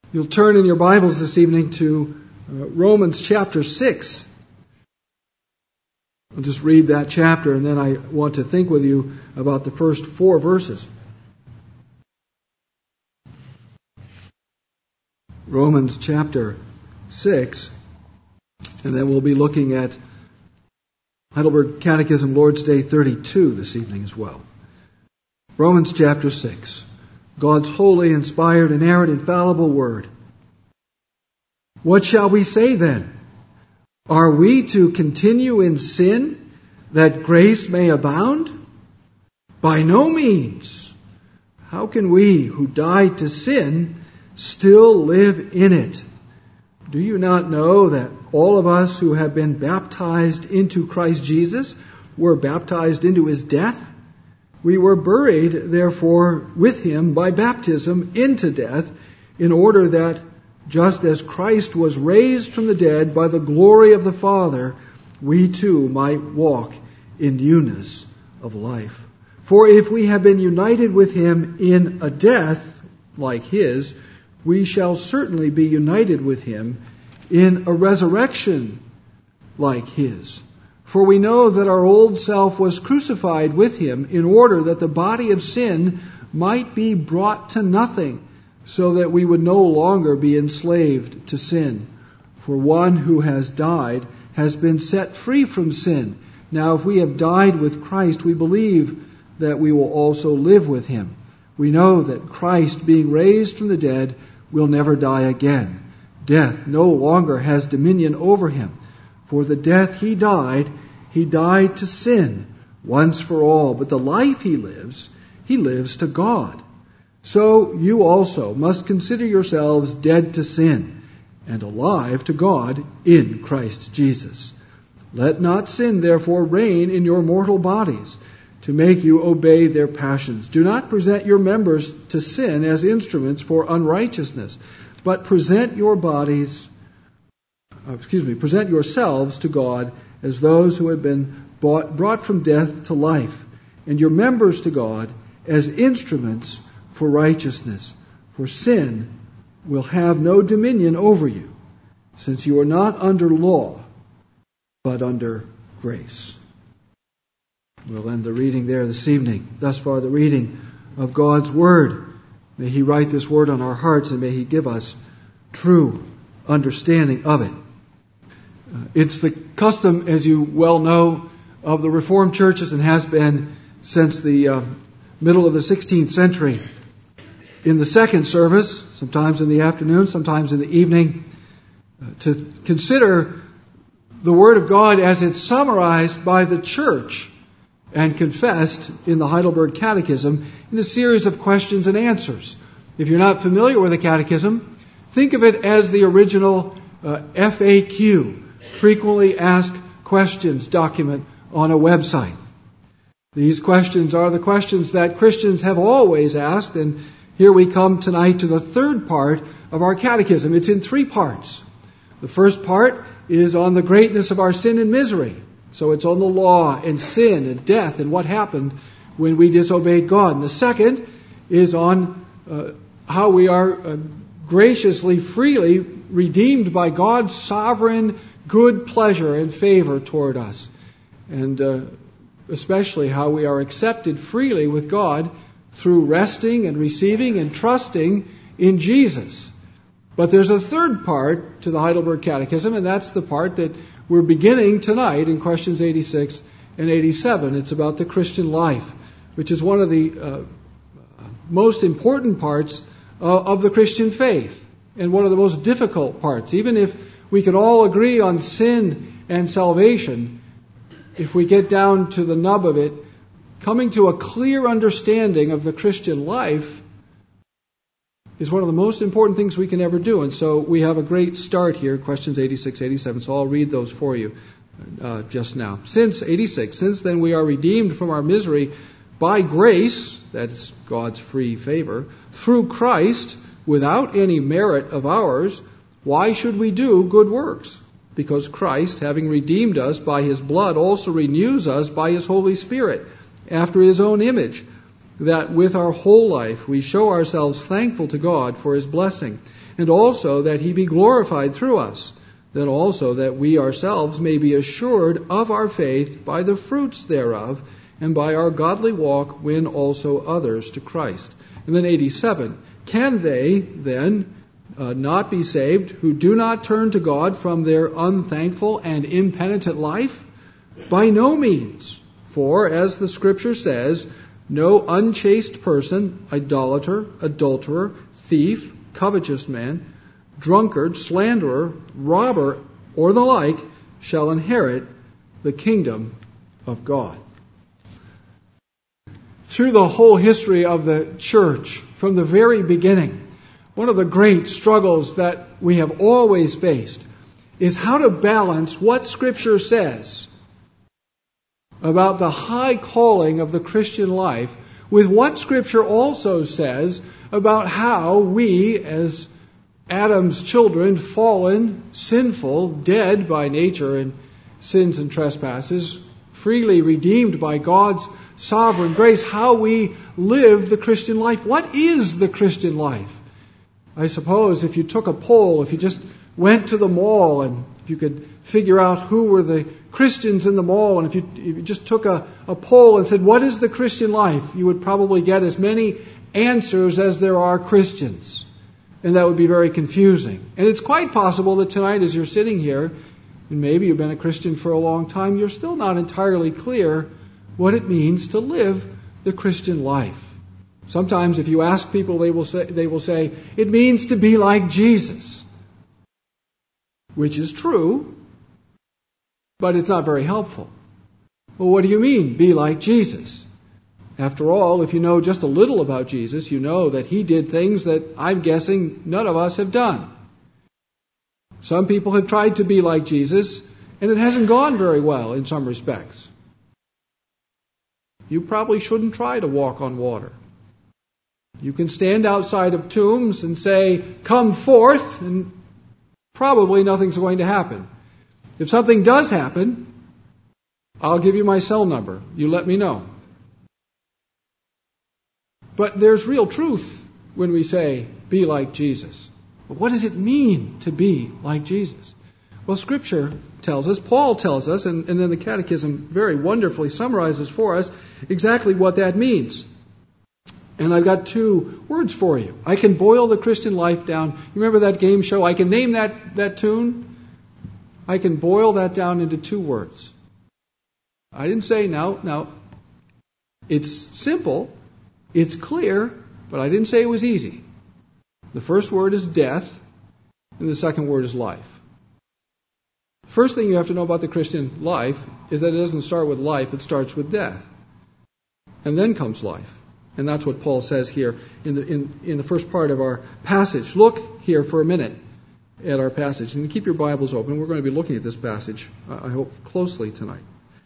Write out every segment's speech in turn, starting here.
You'll turn in your Bibles this evening to Romans chapter 6. I'll just read that chapter, and then I want to think with you about the first 4 verses. Romans chapter 6, and then we'll be looking at Heidelberg Catechism Lord's Day 32 this evening as well. Romans chapter 6, God's holy, inspired, inerrant, infallible Word. What shall we say then? Are we to continue in sin that grace may abound? By no means. How can we who died to sin still live in it? Do you not know that all of us who have been baptized into Christ Jesus were baptized into His death? We were buried, therefore, with Him by baptism into death, in order that, just as Christ was raised from the dead by the glory of the Father, we too might walk in newness of life. For if we have been united with Him in a death like His, we shall certainly be united with Him in a resurrection like His. For we know that our old self was crucified with Him in order that the body of sin might be brought to nothing, so that we would no longer be enslaved to sin. For one who has died has been set free from sin. Now if we have died with Christ, we believe that we will also live with Him. We know that Christ, being raised from the dead, will never die again. Death no longer has dominion over Him. For the death He died to sin once for all. But the life He lives to God. So you also must consider yourselves dead to sin and alive to God in Christ Jesus. Let not sin therefore reign in your mortal bodies to make you obey their passions. Do not present your members to sin as instruments for unrighteousness, but present yourselves to God as those who have been brought from death to life, and your members to God as instruments for righteousness. For sin will have no dominion over you, since you are not under law, but under grace. We'll end the reading there this evening. Thus far, the reading of God's Word. May He write this Word on our hearts, and may He give us true understanding of it. It's the custom, as you well know, of the Reformed churches, and has been since the middle of the 16th century, in the second service, sometimes in the afternoon, sometimes in the evening, to consider the Word of God as it's summarized by the Church and confessed in the Heidelberg Catechism in a series of questions and answers. If you're not familiar with the Catechism, think of it as the original FAQ, Frequently Asked Questions document on a website. These questions are the questions that Christians have always asked, and here we come tonight to the third part of our catechism. It's in 3 parts. The first part is on the greatness of our sin and misery. So it's on the law and sin and death and what happened when we disobeyed God. And the second is on how we are graciously, freely redeemed by God's sovereign good pleasure and favor toward us. And especially how we are accepted freely with God through resting and receiving and trusting in Jesus. But there's a third part to the Heidelberg Catechism, and that's the part that we're beginning tonight in questions 86 and 87. It's about the Christian life, which is one of the most important parts of the Christian faith, and one of the most difficult parts. Even if we can all agree on sin and salvation, if we get down to the nub of it, coming to a clear understanding of the Christian life is one of the most important things we can ever do. And so we have a great start here, questions 86, 87. So I'll read those for you just now. Since then we are redeemed from our misery by grace, that's God's free favor, through Christ, without any merit of ours. Why should we do good works? Because Christ, having redeemed us by His blood, also renews us by His Holy Spirit, after His own image, that with our whole life we show ourselves thankful to God for His blessing. and also that he be glorified through us, then also that we ourselves may be assured of our faith by the fruits thereof, and by our godly walk win also others to Christ. And then 87, can they then not be saved who do not turn to God from their unthankful and impenitent life? By no means. For, as the Scripture says, no unchaste person, idolater, adulterer, thief, covetous man, drunkard, slanderer, robber, or the like, shall inherit the kingdom of God. Through the whole history of the church, from the very beginning, one of the great struggles that we have always faced is how to balance what Scripture says about the high calling of the Christian life with what Scripture also says about how we, as Adam's children, fallen, sinful, dead by nature in sins and trespasses, freely redeemed by God's sovereign grace, how we live the Christian life. What is the Christian life? I suppose if you took a poll, if you just went to the mall and you could figure out who were the Christians in the mall, and if you just took a poll and said, what is the Christian life? You would probably get as many answers as there are Christians. And that would be very confusing. And it's quite possible that tonight as you're sitting here, and maybe you've been a Christian for a long time, you're still not entirely clear what it means to live the Christian life. Sometimes if you ask people, they will say, it means to be like Jesus. Which is true, but it's not very helpful. Well, what do you mean, be like Jesus? After all, if you know just a little about Jesus, you know that he did things that I'm guessing none of us have done. Some people have tried to be like Jesus, and it hasn't gone very well in some respects. You probably shouldn't try to walk on water. You can stand outside of tombs and say, come forth, and probably nothing's going to happen. If something does happen, I'll give you my cell number. You let me know. But there's real truth when we say, be like Jesus. But what does it mean to be like Jesus? Well, Scripture tells us, Paul tells us, and then the Catechism very wonderfully summarizes for us exactly what that means. And I've got two words for you. I can boil the Christian life down. You remember that game show? I can name that tune. I can boil that down into two words. I didn't say no. It's simple. It's clear, but I didn't say it was easy. The first word is death, and the second word is life. First thing you have to know about the Christian life is that it doesn't start with life, it starts with death. And then comes life. And that's what Paul says here in the first part of our passage. Look here for a minute at our passage. And keep your Bibles open. We're going to be looking at this passage, I hope, closely tonight.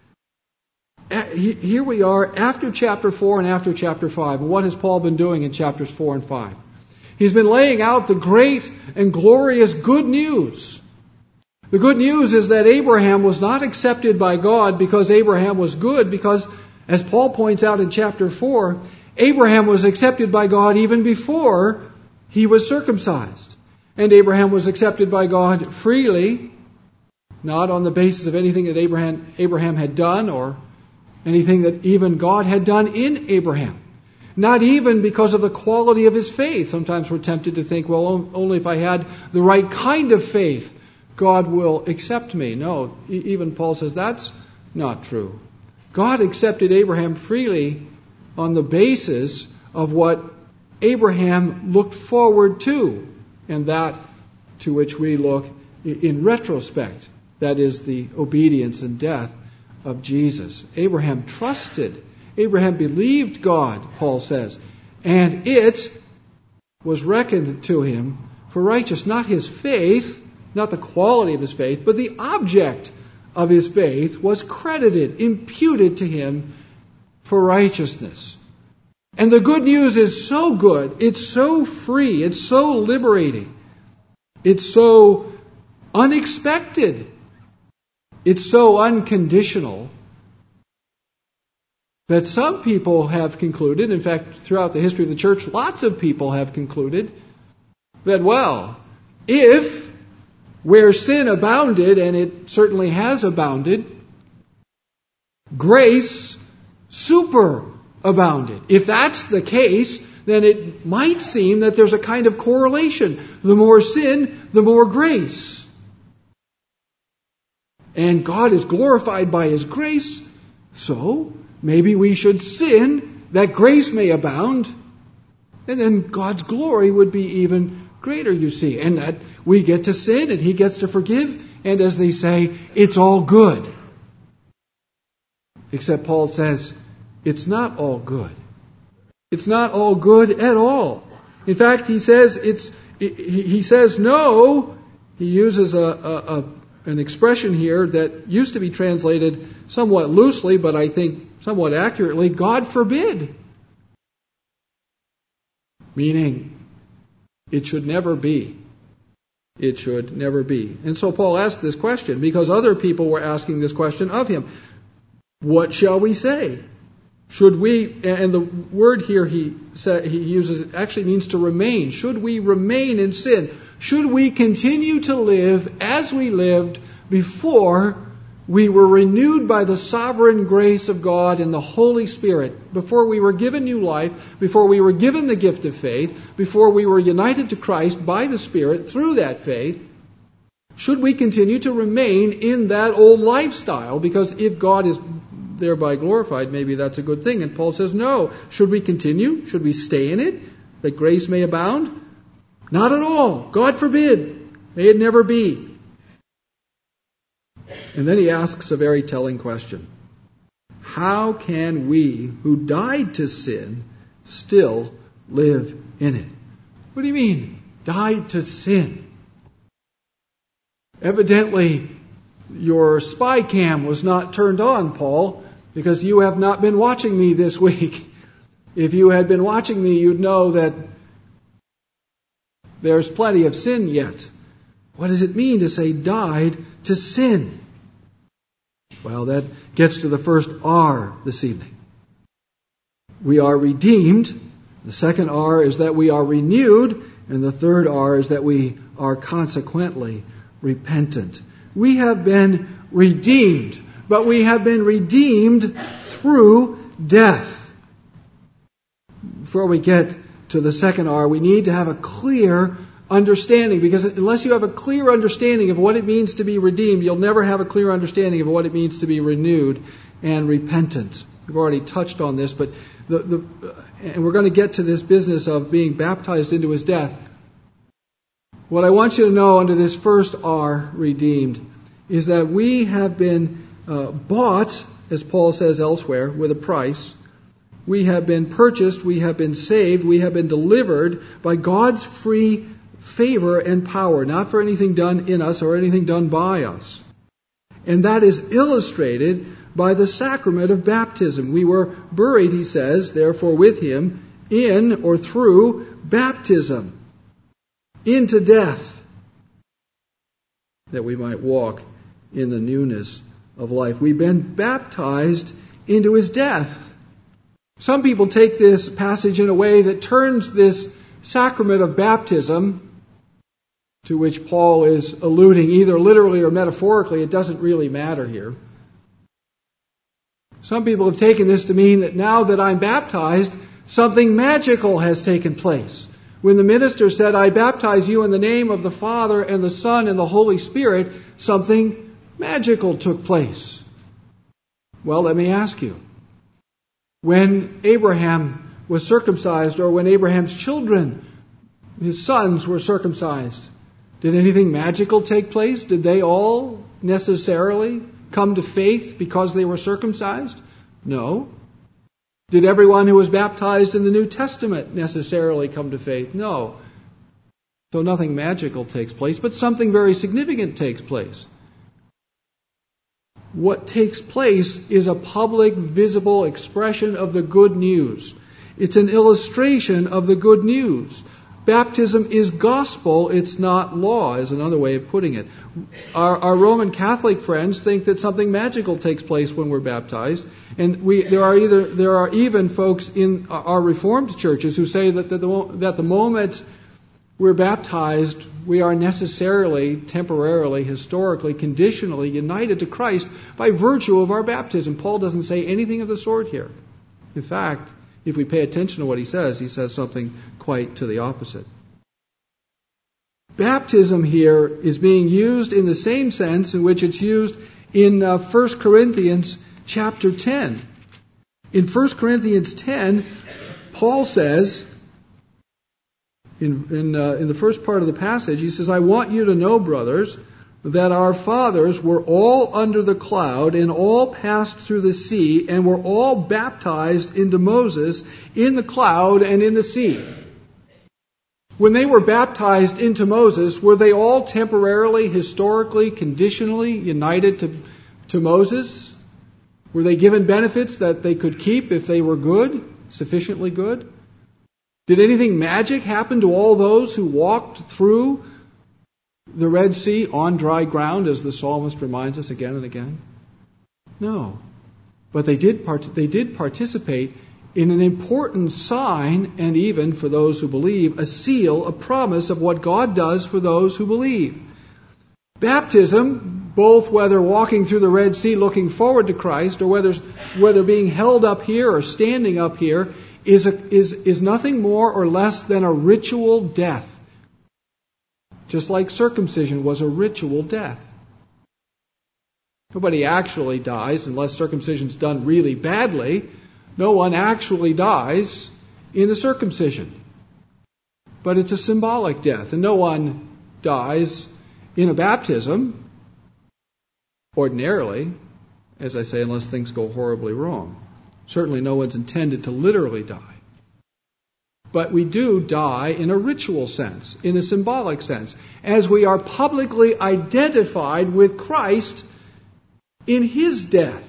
Here we are after chapter 4 and after chapter 5. And what has Paul been doing in chapters 4 and 5? He's been laying out the great and glorious good news. The good news is that Abraham was not accepted by God because Abraham was good, because, as Paul points out in chapter 4, Abraham was accepted by God even before he was circumcised. And Abraham was accepted by God freely, not on the basis of anything that Abraham had done or anything that even God had done in Abraham. Not even because of the quality of his faith. Sometimes we're tempted to think, well, only if I had the right kind of faith, God will accept me. No, even Paul says that's not true. God accepted Abraham freely on the basis of what Abraham looked forward to, and that to which we look in retrospect. That is the obedience and death of Jesus. Abraham trusted. Abraham believed God, Paul says, and it was reckoned to him for righteous. Not his faith, not the quality of his faith, but the object of his faith was credited, imputed to him for righteousness. And the good news is so good, it's so free, it's so liberating, it's so unexpected, it's so unconditional, that some people have concluded, in fact, throughout the history of the church, lots of people have concluded that, well, If, where sin abounded, and it certainly has abounded, grace superabounded. If that's the case, then it might seem that there's a kind of correlation. The more sin, the more grace. And God is glorified by His grace, so maybe we should sin that grace may abound, and then God's glory would be even greater, you see. And that we get to sin and He gets to forgive, and as they say, it's all good. Except Paul says, it's not all good. It's not all good at all. In fact, he says no. He uses an expression here that used to be translated somewhat loosely, but I think somewhat accurately, God forbid. Meaning, it should never be. It should never be. And so Paul asked this question because other people were asking this question of him. What shall we say? Should we, and the word here he uses actually means to remain. Should we remain in sin? Should we continue to live as we lived before we were renewed by the sovereign grace of God and the Holy Spirit, before we were given new life, before we were given the gift of faith, before we were united to Christ by the Spirit through that faith? Should we continue to remain in that old lifestyle? Because if God is thereby glorified, maybe that's a good thing. And Paul says, no. Should we continue? Should we stay in it, that grace may abound? Not at all. God forbid. May it never be. And then he asks a very telling question. How can we who died to sin still live in it? What do you mean, died to sin? Evidently, your spy cam was not turned on, Paul, because you have not been watching me this week. If you had been watching me, you'd know that there's plenty of sin yet. What does it mean to say died to sin? Well, that gets to the first R this evening. We are redeemed. The second R is that we are renewed. And the third R is that we are consequently repentant. We have been redeemed, but we have been redeemed through death. Before we get to the second R, we need to have a clear understanding, because unless you have a clear understanding of what it means to be redeemed, you'll never have a clear understanding of what it means to be renewed and repentant. We've already touched on this, but and we're going to get to this business of being baptized into His death. What I want you to know under this first R, redeemed, is that we have been bought, as Paul says elsewhere, with a price. We have been purchased, we have been saved, we have been delivered by God's free favor and power, not for anything done in us or anything done by us. And that is illustrated by the sacrament of baptism. We were buried, he says, therefore with Him in or through baptism into death, that we might walk in the newness of life. We've been baptized into His death. Some people take this passage in a way that turns this sacrament of baptism, to which Paul is alluding either literally or metaphorically, it doesn't really matter here. Some people have taken this to mean that now that I'm baptized, something magical has taken place. When the minister said, I baptize you in the name of the Father and the Son and the Holy Spirit, something magical took place. Well, let me ask you. When Abraham was circumcised, or when Abraham's children, his sons, were circumcised, did anything magical take place? Did they all necessarily come to faith because they were circumcised? No. Did everyone who was baptized in the New Testament necessarily come to faith? No. So nothing magical takes place, but something very significant takes place. What takes place is a public, visible expression of the good news. It's an illustration of the good news. Baptism is gospel, it's not law, is another way of putting it. Our Roman Catholic friends think that something magical takes place when we're baptized, and there are even folks in our Reformed churches who say that the moment we're baptized, we are necessarily, temporarily, historically, conditionally united to Christ by virtue of our baptism. Paul doesn't say anything of the sort here. In fact, if we pay attention to what he says something quite to the opposite. Baptism here is being used in the same sense in which it's used in 1 Corinthians chapter 10. In 1 Corinthians 10, Paul says, in the first part of the passage, he says, I want you to know, brothers, that our fathers were all under the cloud and all passed through the sea and were all baptized into Moses in the cloud and in the sea. When they were baptized into Moses, were they all temporarily, historically, conditionally united to Moses? Were they given benefits that they could keep if they were good, sufficiently good? Did anything magic happen to all those who walked through the Red Sea on dry ground, as the psalmist reminds us again and again? No. But they did participate in an important sign, and even, for those who believe, a seal, a promise of what God does for those who believe. Baptism, both whether walking through the Red Sea looking forward to Christ, or whether being held up here or standing up here, is nothing more or less than a ritual death. Just like circumcision was a ritual death. Nobody actually dies unless circumcision's done really badly. No one actually dies in a circumcision. But it's a symbolic death. And no one dies in a baptism, ordinarily, as I say, unless things go horribly wrong. Certainly no one's intended to literally die. But we do die in a ritual sense, in a symbolic sense, as we are publicly identified with Christ in His death.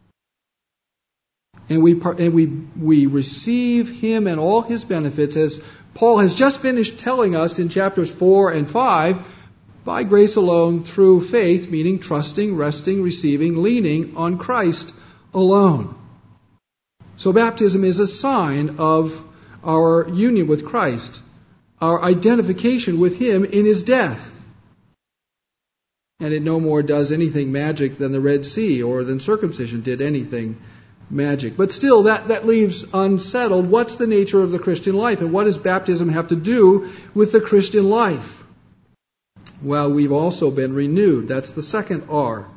And we receive Him and all His benefits, as Paul has just finished telling us in chapters 4 and 5, by grace alone, through faith, meaning trusting, resting, receiving, leaning on Christ alone. So baptism is a sign of our union with Christ, our identification with Him in His death. And it no more does anything magic than the Red Sea or than circumcision did anything magic. But still, that leaves unsettled what's the nature of the Christian life, and what does baptism have to do with the Christian life? Well, we've also been renewed. That's the second R.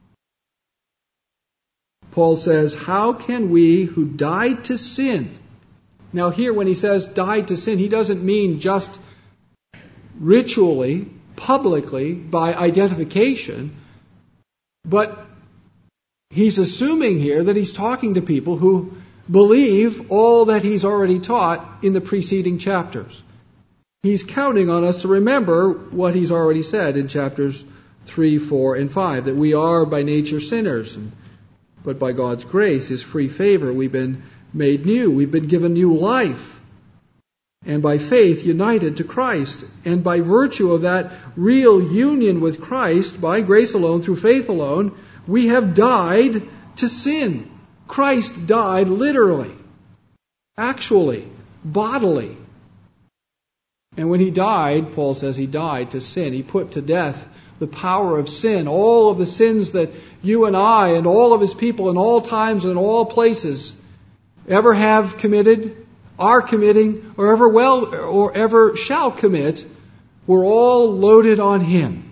Paul says, how can we who died to sin... Now here, when he says died to sin, he doesn't mean just ritually, publicly, by identification, but he's assuming here that he's talking to people who believe all that he's already taught in the preceding chapters. He's counting on us to remember what he's already said in chapters 3, 4, and 5, that we are by nature sinners, but by God's grace, His free favor, we've been made new. We've been given new life. And by faith, united to Christ. And by virtue of that real union with Christ, by grace alone, through faith alone, we have died to sin. Christ died literally, actually, bodily. And when He died, Paul says He died to sin. He put to death the power of sin. All of the sins that you and I and all of His people in all times and all places ever have committed, are committing, or ever shall commit, were all loaded on Him.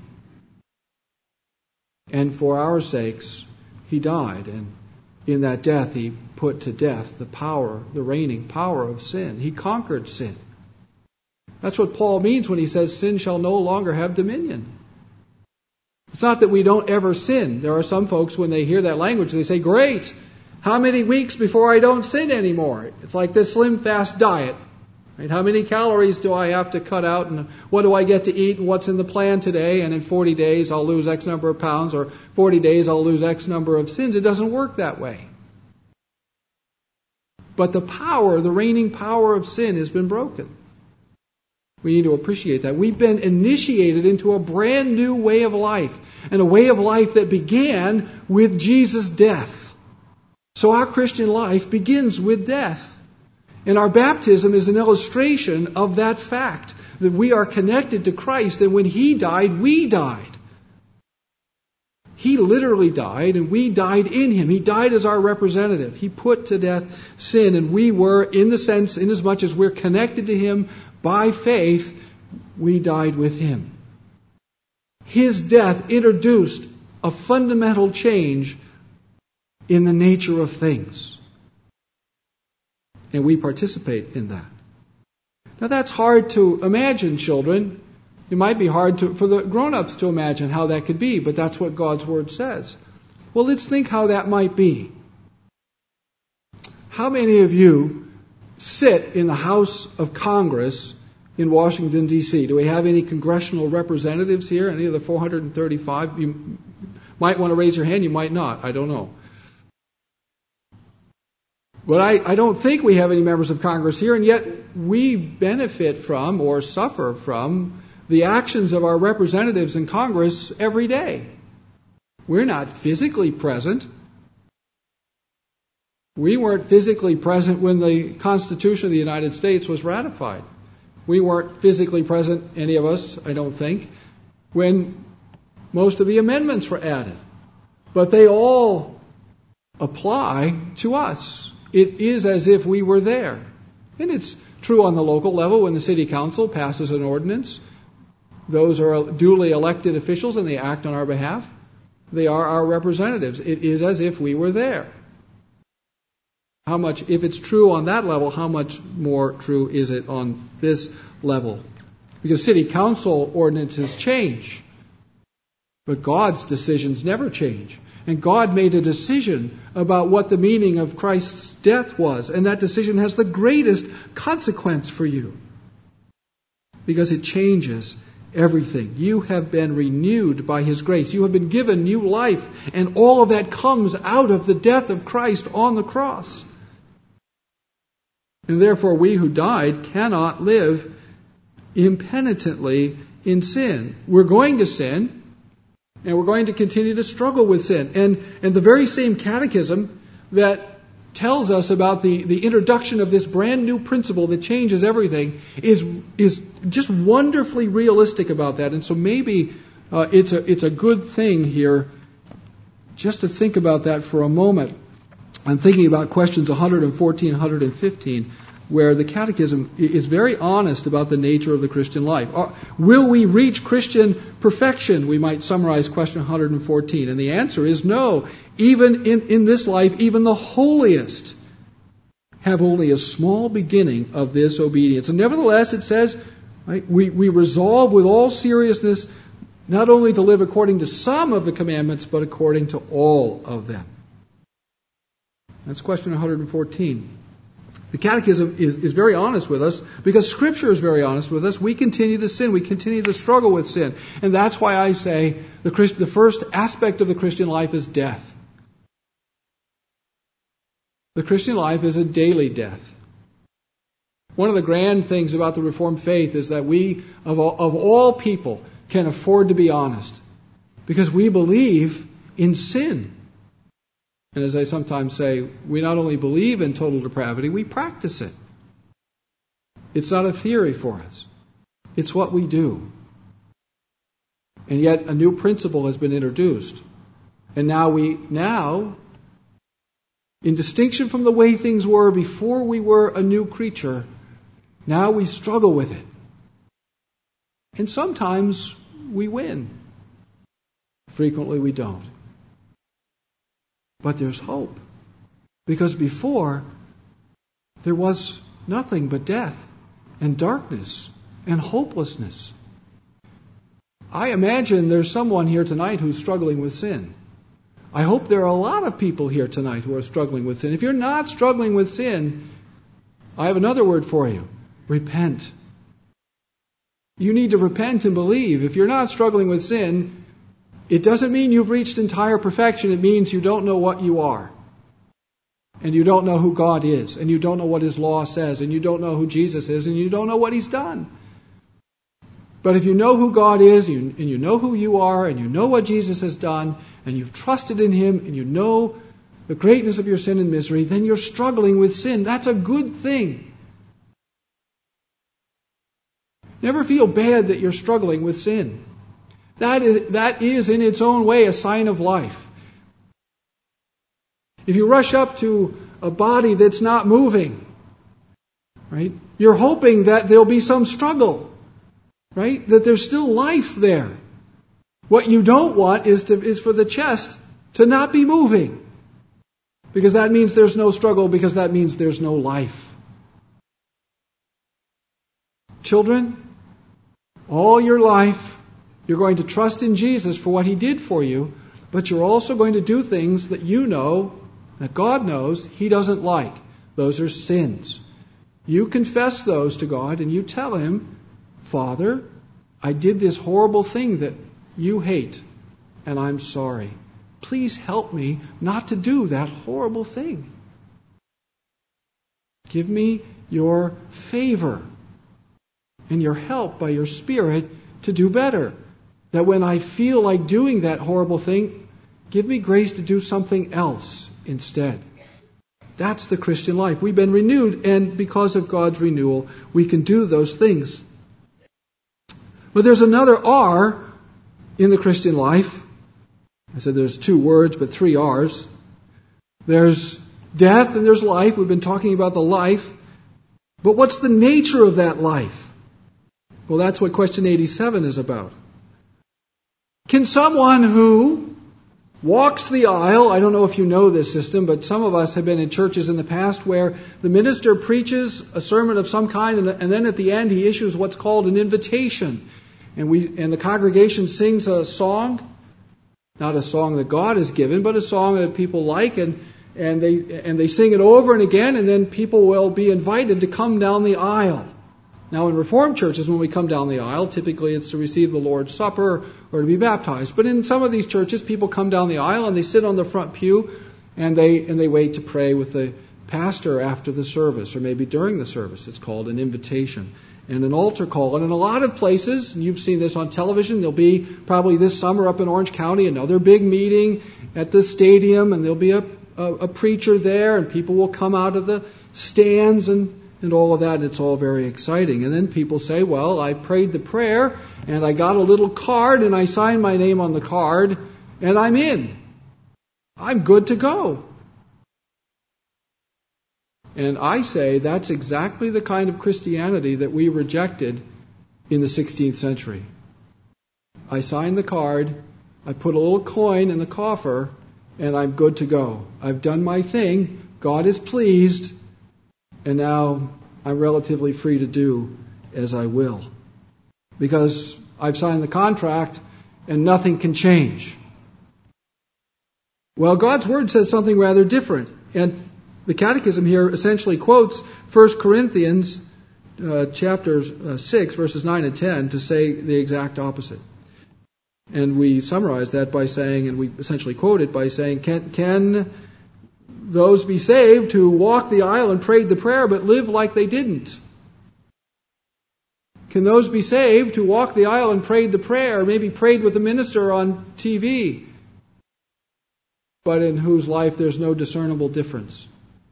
And for our sakes, He died. And in that death, He put to death the reigning power of sin. He conquered sin. That's what Paul means when he says sin shall no longer have dominion. It's not that we don't ever sin. There are some folks, when they hear that language, they say, great, how many weeks before I don't sin anymore? It's like this slim fast diet. Right? How many calories do I have to cut out, and what do I get to eat, and what's in the plan today, and in 40 days I'll lose X number of pounds, or 40 days I'll lose X number of sins. It doesn't work that way. But the reigning power of sin has been broken. We need to appreciate that. We've been initiated into a brand new way of life, and a way of life that began with Jesus' death. So our Christian life begins with death. And our baptism is an illustration of that fact. that we are connected to Christ, and when He died, we died. He literally died, and we died in Him. He died as our representative. He put to death sin, and we were, in the sense, in as much as we're connected to Him by faith, we died with Him. His death introduced a fundamental change in the nature of things. And we participate in that. Now that's hard to imagine, children. It might be hard for the grown-ups to imagine how that could be, but that's what God's Word says. Well, let's think how that might be. How many of you sit in the House of Congress in Washington, D.C.? Do we have any congressional representatives here? Any of the 435? You might want to raise your hand. You might not. I don't know. But I don't think we have any members of Congress here, and yet we benefit from or suffer from the actions of our representatives in Congress every day. We're not physically present. We weren't physically present when the Constitution of the United States was ratified. We weren't physically present, any of us, I don't think, when most of the amendments were added. But they all apply to us. It is as if we were there. And it's true on the local level when the city council passes an ordinance. Those are duly elected officials and they act on our behalf. They are our representatives. It is as if we were there. How much, if it's true on that level, how much more true is it on this level? Because city council ordinances change. But God's decisions never change. And God made a decision about what the meaning of Christ's death was. And that decision has the greatest consequence for you. Because it changes everything. You have been renewed by His grace. You have been given new life. And all of that comes out of the death of Christ on the cross. And therefore we who died cannot live impenitently in sin. We're going to sin. And we're going to continue to struggle with sin. And the very same catechism that tells us about the introduction of this brand new principle that changes everything is just wonderfully realistic about that. And so maybe it's a good thing here just to think about that for a moment. I'm thinking about questions 114 and 115, where the Catechism is very honest about the nature of the Christian life. Will we reach Christian perfection? We might summarize question 114. And the answer is no. Even in this life, even the holiest have only a small beginning of this obedience. And nevertheless, it says, right, we resolve with all seriousness not only to live according to some of the commandments, but according to all of them. That's question 114. The Catechism is very honest with us because Scripture is very honest with us. We continue to sin. We continue to struggle with sin. And that's why I say the first aspect of the Christian life is death. The Christian life is a daily death. One of the grand things about the Reformed faith is that we, of all people, can afford to be honest because we believe in sin. And as I sometimes say, we not only believe in total depravity, we practice it. It's not a theory for us. It's what we do. And yet a new principle has been introduced. And now, in distinction from the way things were before we were a new creature, now we struggle with it. And sometimes we win. Frequently we don't. But there's hope. Because before, there was nothing but death and darkness and hopelessness. I imagine there's someone here tonight who's struggling with sin. I hope there are a lot of people here tonight who are struggling with sin. If you're not struggling with sin, I have another word for you. Repent. You need to repent and believe. If you're not struggling with sin, it doesn't mean you've reached entire perfection. It means you don't know what you are. And you don't know who God is. And you don't know what His law says. And you don't know who Jesus is. And you don't know what He's done. But if you know who God is, and you know who you are, and you know what Jesus has done, and you've trusted in Him, and you know the greatness of your sin and misery, then you're struggling with sin. That's a good thing. Never feel bad that you're struggling with sin. That is in its own way a sign of life. If you rush up to a body that's not moving, right, you're hoping that there'll be some struggle, right, that there's still life there. What you don't want is for the chest to not be moving, because that means there's no struggle, because that means there's no life. Children, all your life, you're going to trust in Jesus for what He did for you, but you're also going to do things that you know, that God knows, He doesn't like. Those are sins. You confess those to God and you tell Him, Father, I did this horrible thing that you hate, and I'm sorry. Please help me not to do that horrible thing. Give me your favor and your help by your Spirit to do better. That when I feel like doing that horrible thing, give me grace to do something else instead. That's the Christian life. We've been renewed, and because of God's renewal, we can do those things. But there's another R in the Christian life. I said there's 2 words, but 3 R's. There's death and there's life. We've been talking about the life. But what's the nature of that life? Well, that's what question 87 is about. Can someone who walks the aisle, I don't know if you know this system, but some of us have been in churches in the past where the minister preaches a sermon of some kind, and then at the end he issues what's called an invitation. And the congregation sings a song, not a song that God has given, but a song that people like, and they sing it over and again, and then people will be invited to come down the aisle. Now, in Reformed churches, when we come down the aisle, typically it's to receive the Lord's Supper or to be baptized. But in some of these churches, people come down the aisle and they sit on the front pew and they wait to pray with the pastor after the service or maybe during the service. It's called an invitation and an altar call. And in a lot of places, and you've seen this on television, there'll be probably this summer up in Orange County another big meeting at the stadium, and there'll be a preacher there, and people will come out of the stands and all of that, and it's all very exciting. And then people say, well, I prayed the prayer, and I got a little card, and I signed my name on the card, and I'm in. I'm good to go. And I say that's exactly the kind of Christianity that we rejected in the 16th century. I signed the card, I put a little coin in the coffer, and I'm good to go. I've done my thing, God is pleased, and now I'm relatively free to do as I will. Because I've signed the contract and nothing can change. Well, God's Word says something rather different. And the Catechism here essentially quotes 1 Corinthians chapter 6, verses 9 and 10 to say the exact opposite. And we summarize that by saying, and we essentially quote it by saying, can those be saved who walked the aisle and prayed the prayer but lived like they didn't? Can those be saved who walked the aisle and prayed the prayer, maybe prayed with the minister on TV, but in whose life there's no discernible difference?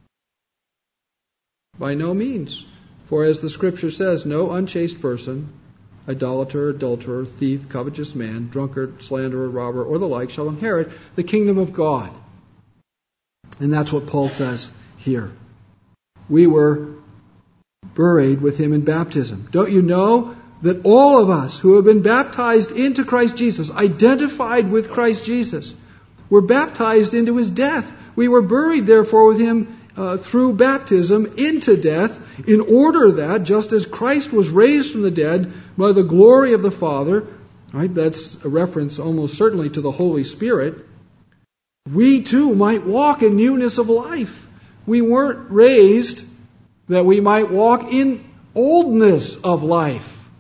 By no means. For as the Scripture says, no unchaste person, idolater, adulterer, thief, covetous man, drunkard, slanderer, robber, or the like shall inherit the kingdom of God. And that's what Paul says here. We were buried with Him in baptism. Don't you know that all of us who have been baptized into Christ Jesus, identified with Christ Jesus, were baptized into His death? We were buried, therefore, with Him through baptism into death, in order that, just as Christ was raised from the dead by the glory of the Father, right? That's a reference almost certainly to the Holy Spirit, we too might walk in newness of life. We weren't raised that we might walk in oldness of life.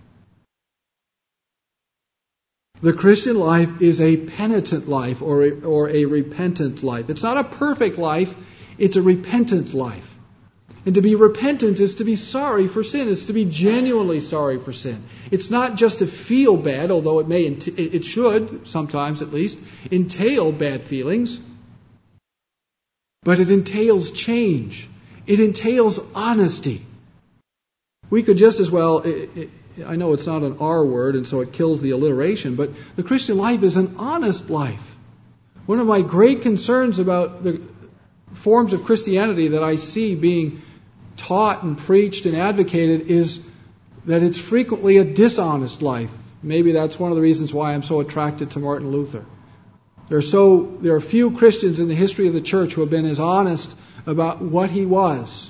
The Christian life is a penitent life or a repentant life. It's not a perfect life, it's a repentant life. And to be repentant is to be sorry for sin. It's to be genuinely sorry for sin. It's not just to feel bad, although it should, sometimes at least, entail bad feelings. But it entails change. It entails honesty. We could just as well I know it's not an R word, and so it kills the alliteration, but the Christian life is an honest life. One of my great concerns about the forms of Christianity that I see being taught and preached and advocated is that it's frequently a dishonest life. Maybe that's one of the reasons why I'm so attracted to Martin Luther. There are few Christians in the history of the church who have been as honest about what he was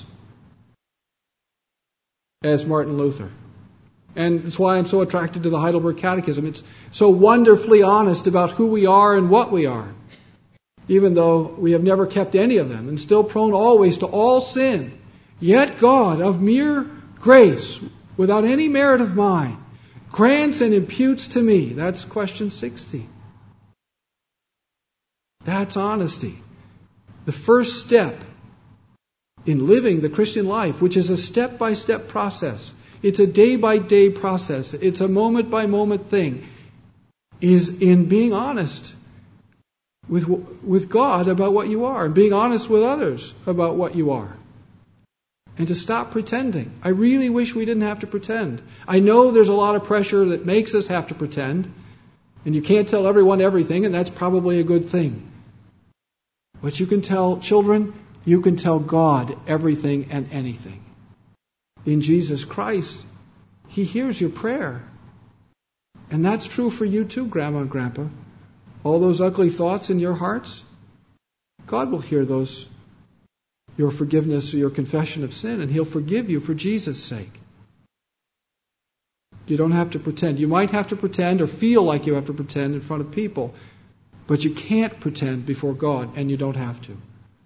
as Martin Luther. And that's why I'm so attracted to the Heidelberg Catechism. It's so wonderfully honest about who we are and what we are, even though we have never kept any of them, and still prone always to all sin. Yet God, of mere grace, without any merit of mine, grants and imputes to me. That's question 60. That's honesty. The first step in living the Christian life, which is a step-by-step process. It's a day-by-day process. It's a moment-by-moment thing, is in being honest with God about what you are, and being honest with others about what you are. And to stop pretending. I really wish we didn't have to pretend. I know there's a lot of pressure that makes us have to pretend, and you can't tell everyone everything, and that's probably a good thing. But you can tell children, you can tell God everything and anything. In Jesus Christ, He hears your prayer. And that's true for you too, Grandma and Grandpa. All those ugly thoughts in your hearts, God will hear those, your forgiveness or your confession of sin, and He'll forgive you for Jesus' sake. You don't have to pretend. You might have to pretend or feel like you have to pretend in front of people, but you can't pretend before God, and you don't have to.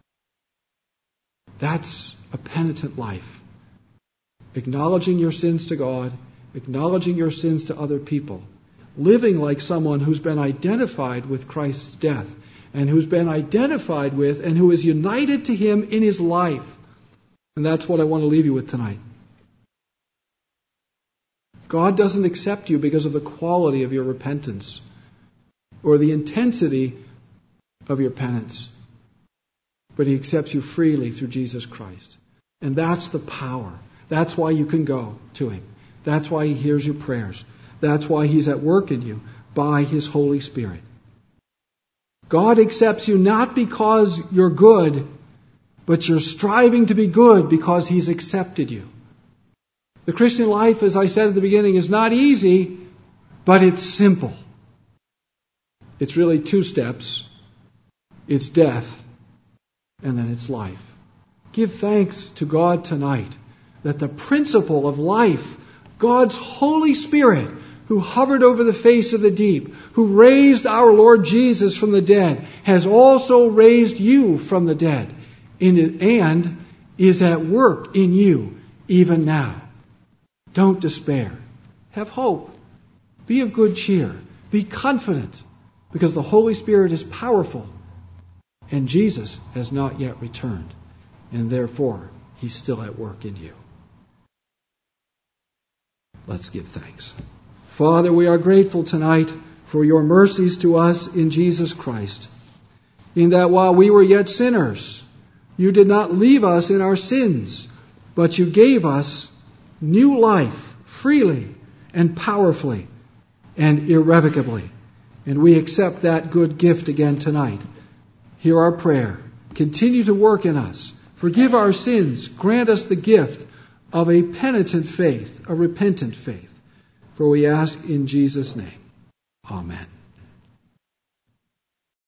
That's a penitent life. Acknowledging your sins to God, acknowledging your sins to other people, living like someone who's been identified with Christ's death, and who's been identified with and who is united to Him in His life. And that's what I want to leave you with tonight. God doesn't accept you because of the quality of your repentance or the intensity of your penance, but He accepts you freely through Jesus Christ. And that's the power. That's why you can go to Him. That's why He hears your prayers. That's why He's at work in you by His Holy Spirit. God accepts you not because you're good, but you're striving to be good because He's accepted you. The Christian life, as I said at the beginning, is not easy, but it's simple. It's really 2 steps. It's death, and then it's life. Give thanks to God tonight that the principle of life, God's Holy Spirit, who hovered over the face of the deep, who raised our Lord Jesus from the dead, has also raised you from the dead, and is at work in you even now. Don't despair. Have hope. Be of good cheer. Be confident, because the Holy Spirit is powerful, and Jesus has not yet returned, and therefore He's still at work in you. Let's give thanks. Father, we are grateful tonight for your mercies to us in Jesus Christ, in that while we were yet sinners, you did not leave us in our sins, but you gave us new life freely and powerfully and irrevocably. And we accept that good gift again tonight. Hear our prayer. Continue to work in us. Forgive our sins. Grant us the gift of a penitent faith, a repentant faith. For we ask in Jesus' name. Amen.